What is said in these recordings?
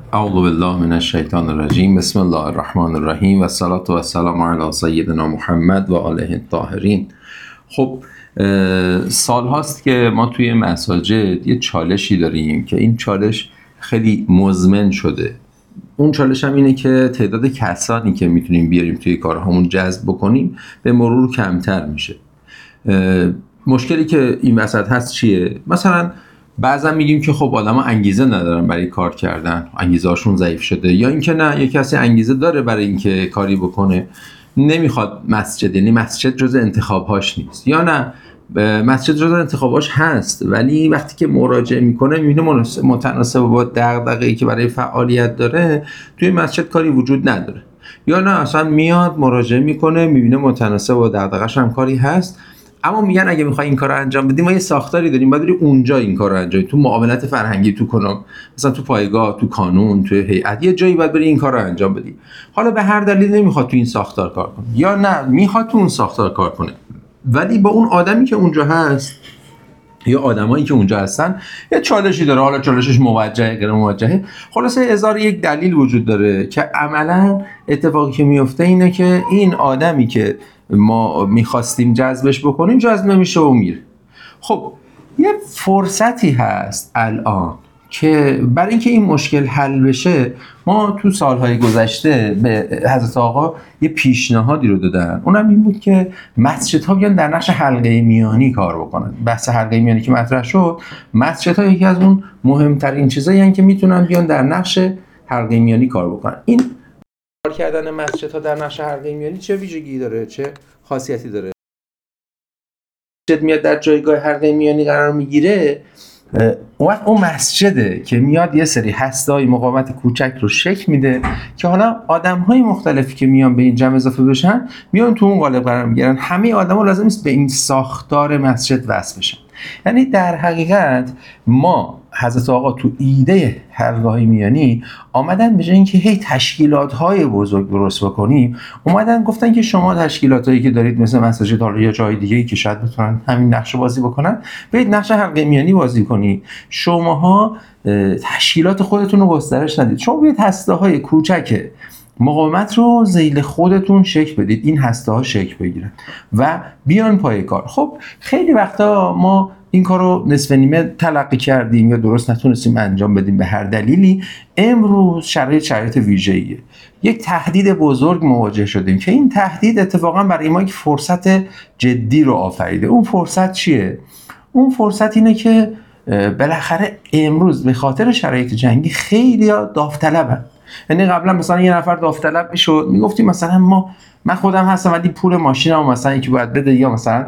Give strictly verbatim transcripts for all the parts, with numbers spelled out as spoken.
اعوذ بالله من الشیطان الرجیم. بسم الله الرحمن الرحیم و الصلاة و السلام علی سیدنا محمد و آله الطاهرین. خب سال هاست که ما توی مساجد یه چالشی داریم که این چالش خیلی مزمن شده. اون چالش هم اینه که تعداد کسانی که میتونیم بیاریم توی کارهامون جذب بکنیم به مرور کمتر میشه. مشکلی که این وسط هست چیه؟ مثلا بعضا میگیم که خب آدما انگیزه ندارن برای کار کردن، انگیزه هاشون ضعیف شده، یا اینکه نه، یک کسی انگیزه داره برای اینکه کاری بکنه، نمیخواد مسجد، یعنی مسجد جزء انتخابهاش نیست، یا نه مسجد جزء انتخابهاش هست ولی وقتی که مراجعه میکنه میبینه متناسب با دغدغه‌ای که برای فعالیت داره توی مسجد کاری وجود نداره، یا نه اصلا میاد مراجعه میکنه میبینه متناسب با دغدغه‌اش هم کاری هست. اما میگن اگه میخوای این کارو انجام بدی ما یه ساختاری داریم، باید بری اونجا این کارو انجام بدی، تو معاونت فرهنگی، تو کنم مثلا تو پایگاه، تو کانون، تو هیئت، یه جایی باید بری این کارو انجام بدی. حالا به هر دلیل نمیخواد تو این ساختار کار کنه، یا نه میخواد تو اون ساختار کار کنه ولی با اون آدمی که اونجا هست یا آدمایی که اونجا هستن یه چالشی داره. حالا چالشش موجهه غیر موجهه، خلاصه هزار یک دلیل وجود داره که عملا اتفاقی که میفته اینه که این آدمی که ما میخواستیم جذبش بکنیم جذب نمیشه و میره. خب یه فرصتی هست الان که برای اینکه این مشکل حل بشه، ما تو سالهای گذشته به حضرت آقا یه پیشنهادی رو دادن، اونم این بود که مسجدها بیان در نقش حلقه میانی کار بکنن. بحث حلقه میانی که مطرح شد، مسجدها یکی از اون مهمترین چیزایی هستن که میتونن بیان در نقش حلقه میانی کار بکنن. این کار کردن مسجدها در نقش حلقه میانی چه ویژگی داره، چه خاصیتی داره؟ مسجد میاد در جایگاه حلقه میانی قرار میگیره، اون وقت اون مسجده که میاد یه سری هسته‌های مقاومت کوچک رو شکل میده که حالا آدم‌های مختلفی که میان به این جمع اضافه بشن میان تو اون قالب قرار میگیرن. همه آدم‌ها لازم نیست به این ساختار مسجد وصل بشن. یعنی در حقیقت ما حضرت آقا تو ایده حلقه‌های میانی آمدن به جای اینکه هی تشکیلات‌های بزرگ درست بکنیم، اومدن گفتن که شما تشکیلاتایی که دارید مثل مساجد حالا یا جای دیگه‌ای که شاید بتونن همین نقش بازی بکنن، برید نقش حلقه میانی بازی کنید. شماها تشکیلات خودتون رو گسترش ندید، شما بیاید هسته‌های کوچک مقاومت رو ذیل خودتون شکل بدید، این هسته ها شکل بگیرن و بیان پای کار. خب خیلی وقتا ما این کار رو نصف نیمه تلقی کردیم یا درست نتونستیم انجام بدیم به هر دلیلی. امروز شرایط شرایط ویژه‌ایه، یک تهدید بزرگ مواجه شدیم که این تهدید اتفاقا برای ما یک فرصت جدی رو آفریده. اون فرصت چیه؟ اون فرصت اینه که بالاخره امروز به خاطر شرایط جنگی خیلی داوطلبن. یعنی قبلا مثلا یه نفر داوطلب میشد میگفتیم مثلا ما من خودم هستم ولی پول ماشینم مثلا یکی باید بده، یا مثلا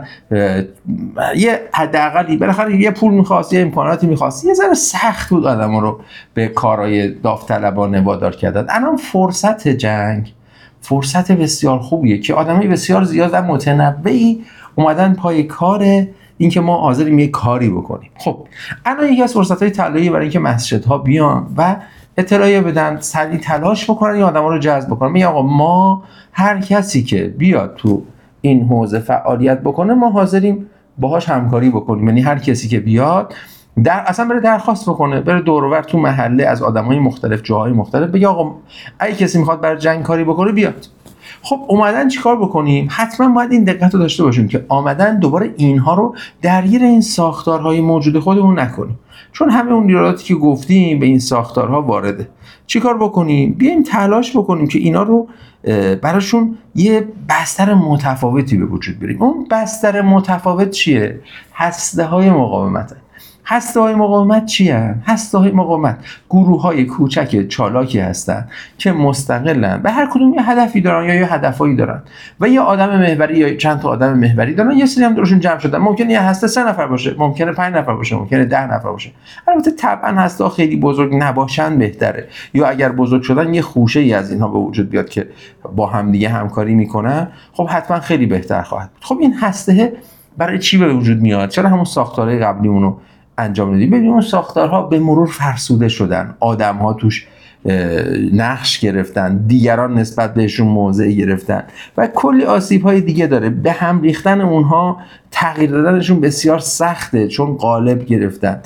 یه حداقلی بالاخره یه پول می‌خواست، یه امکاناتی می‌خواست، یه ذره سخت بود آدم‌ها رو به کارهای داوطلبانه وادار کردن. الان فرصت جنگ فرصت بسیار خوبیه که آدمای بسیار زیاد و متنوعی اومدن پای کار اینکه ما حاضریم یه کاری بکنیم. خب الان یکی از فرصت‌های طلایی برای اینکه مسجدها بیان و اطلاعیه بدن، سریع تلاش بکنن این آدما رو جذب بکنن. میگه آقا ما هر کسی که بیاد تو این حوزه فعالیت بکنه ما حاضریم باهاش همکاری بکنیم. یعنی هر کسی که بیاد در اصلا بره درخواست بکنه، بره دور و بر تو محله از آدمای مختلف جاهای مختلف بگه آقا اگه کسی میخواد برای جنگ کاری بکنه بیاد. خب اومدن چیکار بکنیم؟ حتما باید این دقت رو داشته باشیم که آمدن دوباره اینها رو درگیر این ساختارهای موجود خودمون نکنیم، چون همه اون ایراداتی که گفتیم به این ساختارها وارده. چیکار بکنیم؟ بیایم تلاش بکنیم که اینا رو براشون یه بستر متفاوتی به وجود بیاریم. اون بستر متفاوت چیه؟ هسته‌های مقاومت. هسته‌های مقاومت چی هستند؟ هسته‌های مقاومت گروه‌های کوچک چالاکی هستند که مستقلن، به هر کدوم یه هدفی دارن یا یه هدفایی دارن و یه آدم محوری یا چند تا آدم محوری دارن، یه سری هم درشون جمع شدن. ممکنه یه هسته سه نفر باشه، ممکنه پنج نفر باشه، ممکنه ده نفر باشه. البته طبعا هسته‌ها خیلی بزرگ نباشن بهتره، یا اگر بزرگ شدن یه خوشه‌ای از اینها به وجود بیاد که با هم دیگه همکاری میکنن، خب حتما خیلی بهتر خواهد بود. خب این هسته برای چی به وجود میاد؟ چرا همون ساختارهای قبلیمونو انجام ندیم؟ ببینیم اون ساختارها به مرور فرسوده شدن، آدم‌ها توش نقش گرفتن، دیگران نسبت بهشون موضع گرفتن و کلی آسیب‌های دیگه داره. به هم ریختن اونها، تغییر دادنشون بسیار سخته چون قالب گرفتن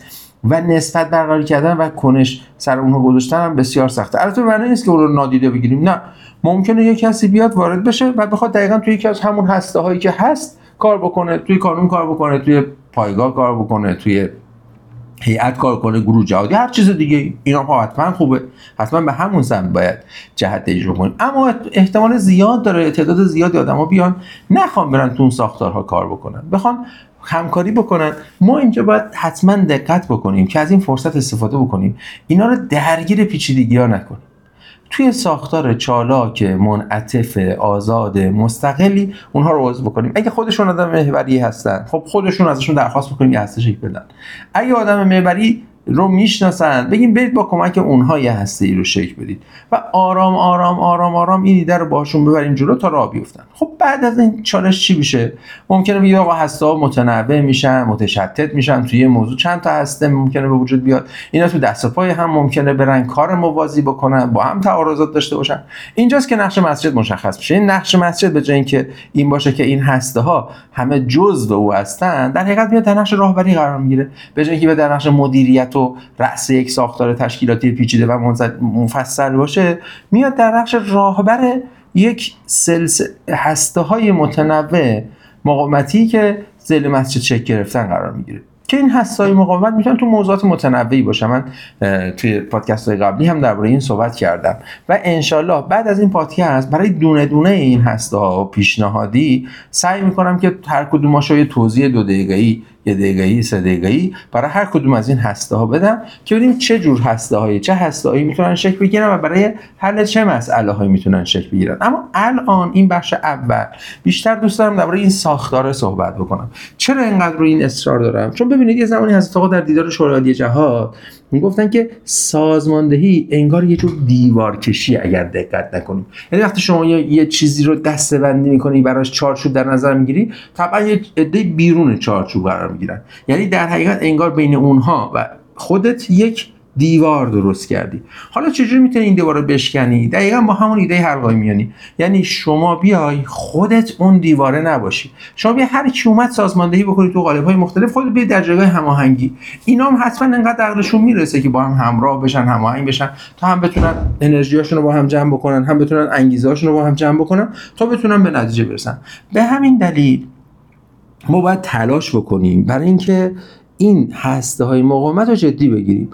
و نسبت برقرار کردن و کنش سر اونها گذاشتن هم بسیار سخته. البته معنی نیست که اون رو نادیده بگیریم، نه، ممکنه یک کسی بیاد وارد بشه و بخواد دقیقاً توی یکی از همون هسته هایی که هست کار بکنه، توی کانون کار بکنه، توی پایگاه کار بکنه، توی هیئت کار کنه، گروه جهادی، هر چیز دیگه. اینا ها حتما خوبه، حتما به همون سمت باید جهت اجرا کنیم. اما احتمال زیاد داره تعداد زیادی آدما بیان نخوام برن تو اون ساختارها کار بکنن، بخوان همکاری بکنن. ما اینجا باید حتما دقت بکنیم که از این فرصت استفاده بکنیم، اینا رو درگیر پیچیدگی‌ها نکنیم. توی ساختار چالاک، منعطف، آزاد، مستقلی اونها رو عضو بکنیم. اگه خودشون آدم محوری هستن، خب خودشون ازشون درخواست بکنیم یه هسته شکل بدن. اگه آدم محوری رو میشناسن، بگیم برید با کمک اونها یه هسته ای رو شکل بدید و آرام آرام آرام آرام این ایده رو باشون ببریم جلو تا راه بیفتن. خب بعد از این چالش چی میشه؟ ممکنه بگید آقا هسته ها متنوع میشن، متشتت میشن، توی موضوع چند تا هسته ممکنه به وجود بیاد، اینا تو دست و پای هم ممکنه برن کار موازی بکنن، با هم تعارضات داشته باشن. اینجاست که نقش مسجد مشخص میشه. این نقش مسجد به جای اینکه این باشه که این هسته ها همه جزء او هستن، در حقیقت میاد در نقش راهبری قرار میگیره. به جای اینکه به در نقش مدیریت و رأس یک ساختار تشکیلاتی پیچیده و مفصل باشه، میاد در نقش راهبر یک سلسله هسته‌های متنوع مقاومتی که ذیل مسجد شکل گرفتن قرار میگیره که این هسته‌های مقاومت میتونن تو موضوعات متنوعی باشه. من توی پادکست‌های قبلی هم درباره این صحبت کردم و انشالله بعد از این پادکست برای دونه دونه این هسته‌ها پیشنهادی سعی میکنم که هر کدوماشو یه توضیح دو دقیقه‌ای، یه دقیقه‌ای، سه دقیقه‌ای برای هر کدوم از این هسته‌ها بدم که ببینیم چه جور هسته‌هایی، چه هسته‌هایی میتونن شکل بگیرن و برای حل چه مسئله‌هایی میتونن شکل بگیرن. اما الان این بخش اول بیشتر دوست دارم درباره این ساختار صحبت بکنم. چرا اینقدر رو این اصرار دارم؟ چون ببینید یه زمانی حضرت آقا در دیدار شورای عالی جهاد میگفتن که سازماندهی انگار یه جور دیوار کشی اگر دقت نکنیم. یعنی وقتی شما یه چیزی رو دسته‌بندی می‌کنی، براش چارچوب در نظر می‌گیری، طبعا یه عده بیرون چارچوب قرار می‌گیرن. یعنی در حقیقت انگار بین اونها و خودت یک دیوار درست کردی. حالا چجوری میتونی این دیوار رو بشکنی؟ دقیقاً با همون ایده حلقه‌ای میانی. یعنی شما بیای خودت اون دیواره نباشی. شما بیا هر کی اومد سازماندهی بکنی تو قالب‌های مختلف، خودت بیا در جایگاه هماهنگی. اینا هم حتما انقدر عقلشون میرسه که با هم همراه بشن، هماهنگ بشن تا هم بتونن انرژیاشون رو با هم جمع بکنن، هم بتونن انگیزه‌هاشون رو با هم جمع بکنن تا بتونن به نتیجه برسن. به همین دلیل ما باید تلاش بکنیم برای اینکه این هسته‌های مقاومت رو جدی بگیریم.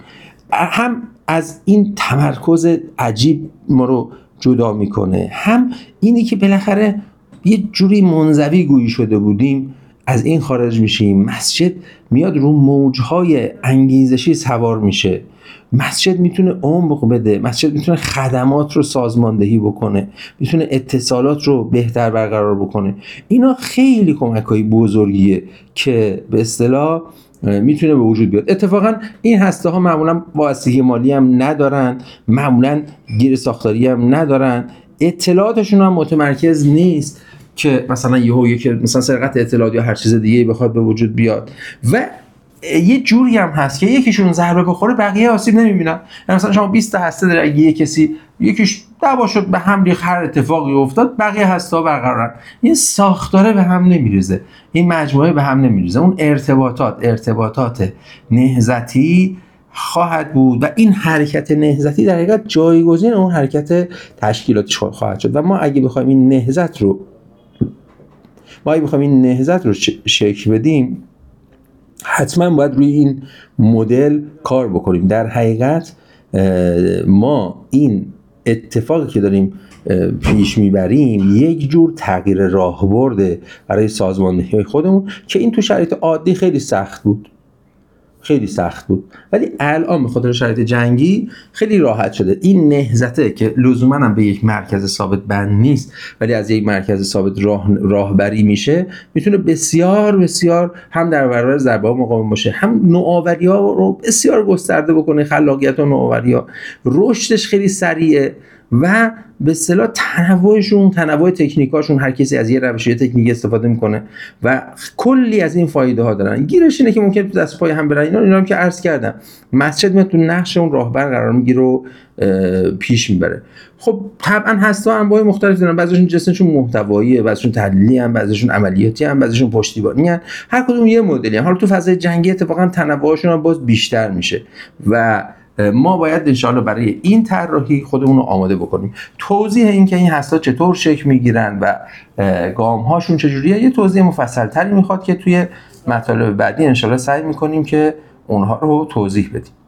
هم از این تمرکز عجیب ما رو جدا میکنه، هم اینی که بالاخره یه جوری منزوی گویی شده بودیم از این خارج میشیم. مسجد میاد رو موجهای انگیزشی سوار میشه. مسجد میتونه عمق بده، مسجد میتونه خدمات رو سازماندهی بکنه، میتونه اتصالات رو بهتر برقرار بکنه. اینا خیلی کمک‌های بزرگیه که به اصطلاح میتونه به وجود بیاد. اتفاقا این هسته ها معمولا واسطه مالی هم ندارن، معمولا گیر ساختاری هم ندارن، اطلاعاتشون هم متمرکز نیست که مثلا یهو یکی مثلا سرقت اطلاعات یا هر چیز دیگه بخواد به وجود بیاد. و یه جوری هم هست که یکیشون ضربه بخوره بقیه آسیب نمیبینن. مثلا شما بیست تا هسته داره، اگه یه کسی یکیش دعوا شد به هم ریخت، هر اتفاقی افتاد، بقیه هسته‌ها برقرارن. این ساختاره به هم نمیریزه، این مجموعه به هم نمیریزه. اون ارتباطات ارتباطات نهضتی خواهد بود و این حرکت نهضتی در حقیقت جایگزین اون حرکت تشکیلاتی خواهد شد. و ما اگه بخوایم این نهضت رو ما اگه بخوایم این نهضت رو شکل بدیم، حتما باید روی این مدل کار بکنیم. در حقیقت ما این اتفاقی که داریم پیش میبریم یک جور تغییر راهبرد برای سازماندهی خودمون که این تو شرایط عادی خیلی سخت بود خیلی سخت بود ولی الان به خاطر شرایط جنگی خیلی راحت شده. این نهضته که لزوما هم به یک مرکز ثابت بند نیست ولی از یک مرکز ثابت راه راهبری میشه، میتونه بسیار بسیار هم در برابر ضربه‌ها مقاوم باشه، هم نوآوری‌ها رو بسیار گسترده بکنه. خلاقیت و نوآوری‌ها رشدش خیلی سریعه و به اصطلاح تنوعشون، تنوع تکنیکاشون، هر کسی از یه روش تکنیک استفاده میکنه و کلی از این فایده ها دارن. گیرش اینه که ممکنه تو دست پای هم برن. اینا اینا هم که عرض کردم مسجد میاد تو نقش اون راهبر قرار میگیره و پیش میبره. خب طبعا هستا انواع مختلف دارن، بعضیشون جنسشون محتواییه، بعضیشون تحلیلی ان، بعضیشون عملیاتی ان، بعضیشون پشتیبانی ان، هر کدوم یه مدلی ان. حالا تو فضای جنگی اتفاقا تنوعشون هم باز بیشتر میشه و ما باید انشاءالله برای این طراحی خودمون رو آماده بکنیم. توضیح این که این هستا چطور شکل میگیرن و گام هاشون چجوریه یه توضیح مفصل تری میخواد که توی مطالب بعدی انشاءالله سعی میکنیم که اونها رو توضیح بدیم.